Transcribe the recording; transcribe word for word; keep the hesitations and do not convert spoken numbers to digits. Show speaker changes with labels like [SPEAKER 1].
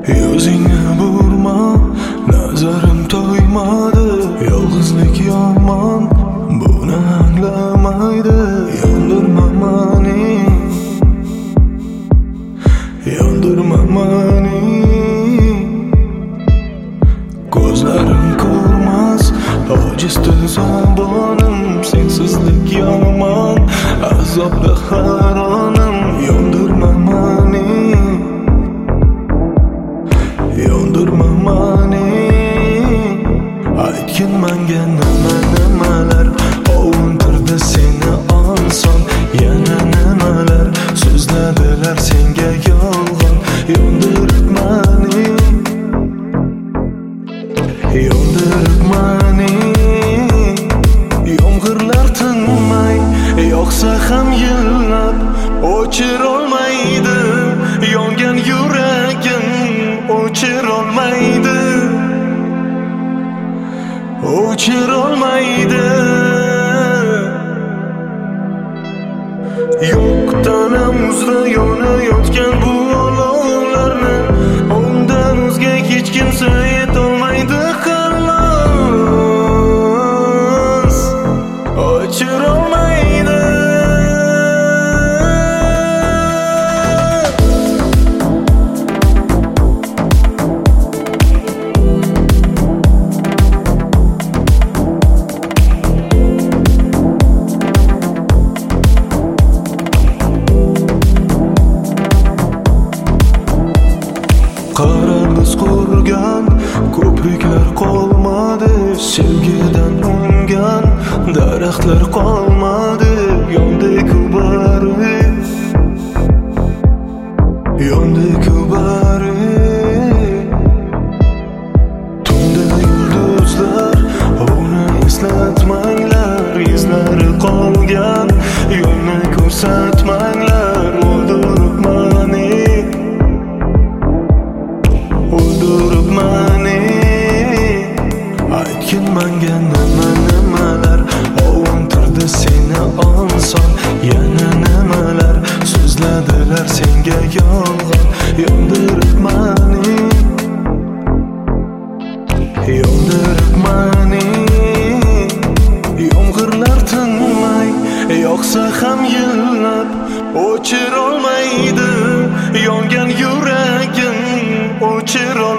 [SPEAKER 1] Yuzingni burma, nazarim to'ymadi. Yolg'izlik yomon, buni anglamaydi. Yondirma mani, yondirma mani. Ko'zlarim ko'rmas, ojizdir zabonim. Sensizlik yomon, azobda hayronim. Yondirma mani, yondirma mani. Aytgin menga nima nimalar, ovuntirdi seni onson. Yana nimalar so'zladilar senga yolg'on. Yondirib mani, yondirib mani. Yomg'irlar tinmay yoqsa ham yillab o'chirolmaydi. Yongan yuragim o'chirolmaydi, o'chirolmaydi. Yo'q tanam uzra yonayotgan bu olovlarni undan o'zga hech kimsa yetolmaydi. Xalos, o'chirolmaydi. Qaramiz qurgan ko'priklar qolmadi. Sevgidan ungan daraxtlar qolmadi. Yondi-ku bari, yondi-ku bari. Tunda yulduzlar uni eslatmanglar. Izlari qolgan yo'lni ko'rsatmanglar. O'ldirib mani, o'ldirib mani. Aytgin menga nima nimalar, ovuntirdi seni onson. Yana nimalar so'zladilar senga yolg'on. Yondirib mani, yondirib mani. Yomg'irlar tinmay yoqsa ham yillab o'chirolmaydi. Yongan yuragim o'chirolmaydi.